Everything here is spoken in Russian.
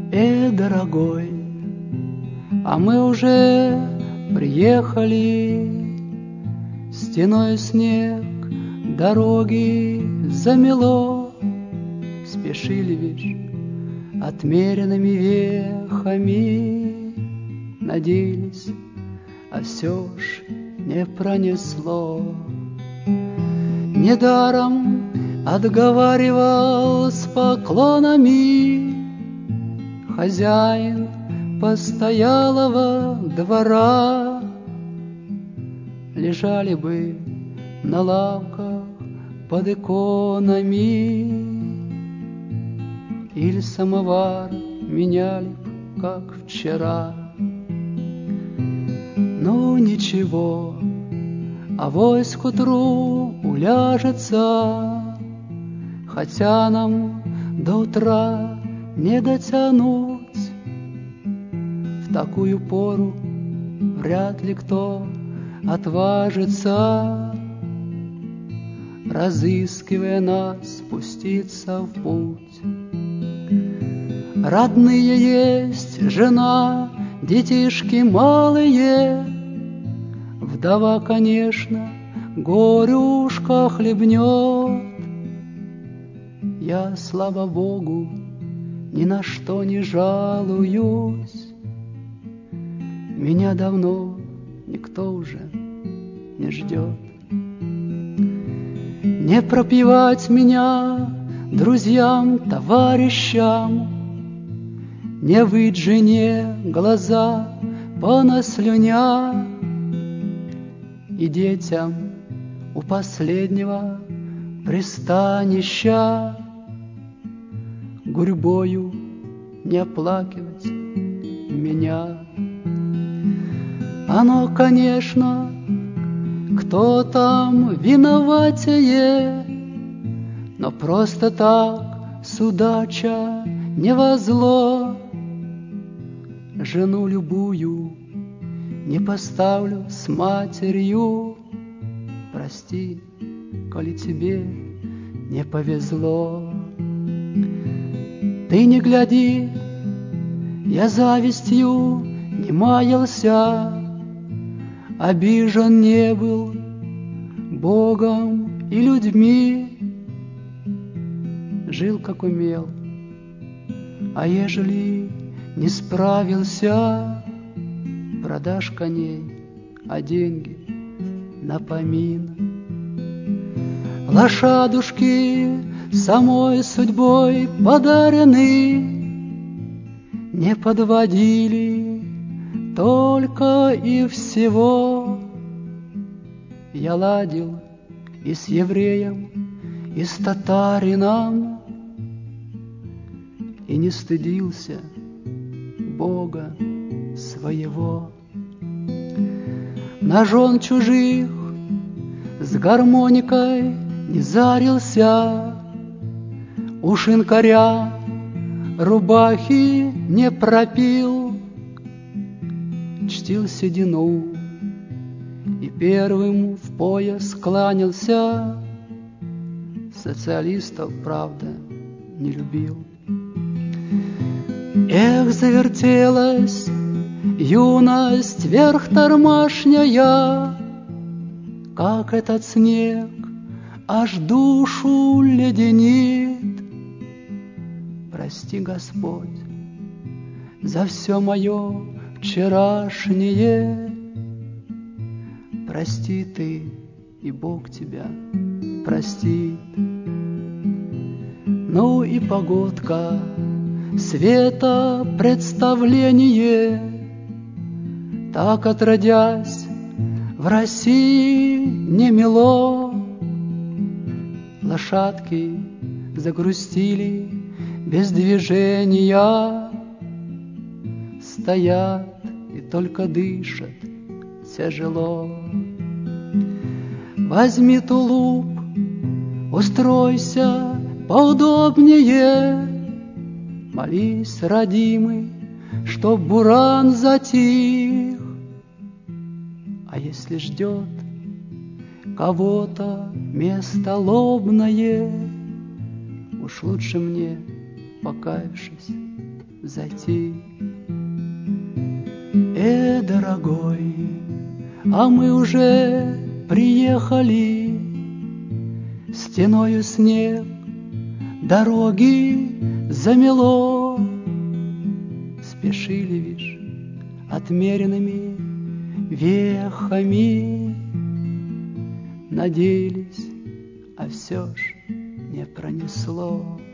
Дорогой, а мы уже приехали. Стеной снег дороги замело. Спешили ведь отмеренными вехами, надеялись, а все ж не пронесло. Недаром отговаривал с поклонами хозяин постоялого двора. Лежали бы на лавках под иконами или самовар меняли б, как вчера. Ну ничего, авось к утру уляжется, хотя нам до утра не дотянуть. В такую пору вряд ли кто отважится, разыскивая нас, спуститься в путь. Родные есть, жена, детишки малые. Вдова, конечно, горюшка хлебнет. Я, слава Богу, ни на что не жалуюсь. Меня давно никто уже не ждет. Не пропивать меня друзьям, товарищам, не выть жене глаза понаслюня, и детям у последнего пристанища гурьбою не оплакивать меня. Оно, конечно, кто там виноватее, но просто так судача не возло. Жену любую не поставлю с матерью. Прости, коли тебе не повезло. Ты не гляди, я завистью не маялся, обижен не был Богом и людьми. Жил, как умел, а ежели не справился, продашь коней, а деньги на помин. Лошадушки самой судьбой подарены, не подводили только и всего. Я ладил и с евреем, и с татарином, и не стыдился Бога своего. На жен чужих с гармоникой не зарился, у шинкаря рубахи не пропил, чтил седину и первым в пояс кланялся. Социалистов, правда, не любил. Эх, завертелась юность вверх тормашняя, как этот снег аж душу леденит. Прости, Господь, за все мое вчерашнее. Прости ты, и Бог тебя простит. Ну и погодка, света представление, так отродясь в России не мело. Лошадки загрустили без движения, стоят и только дышат тяжело. Возьми тулуп, устройся поудобнее, молись, родимый, чтоб буран затих. А если ждет кого-то место лобное, уж лучше мне, покаявшись, зайти. Дорогой, а мы уже приехали, стеною снег дороги замело. Спешили, вишь, отмеренными вехами, надеялись, а все ж не пронесло.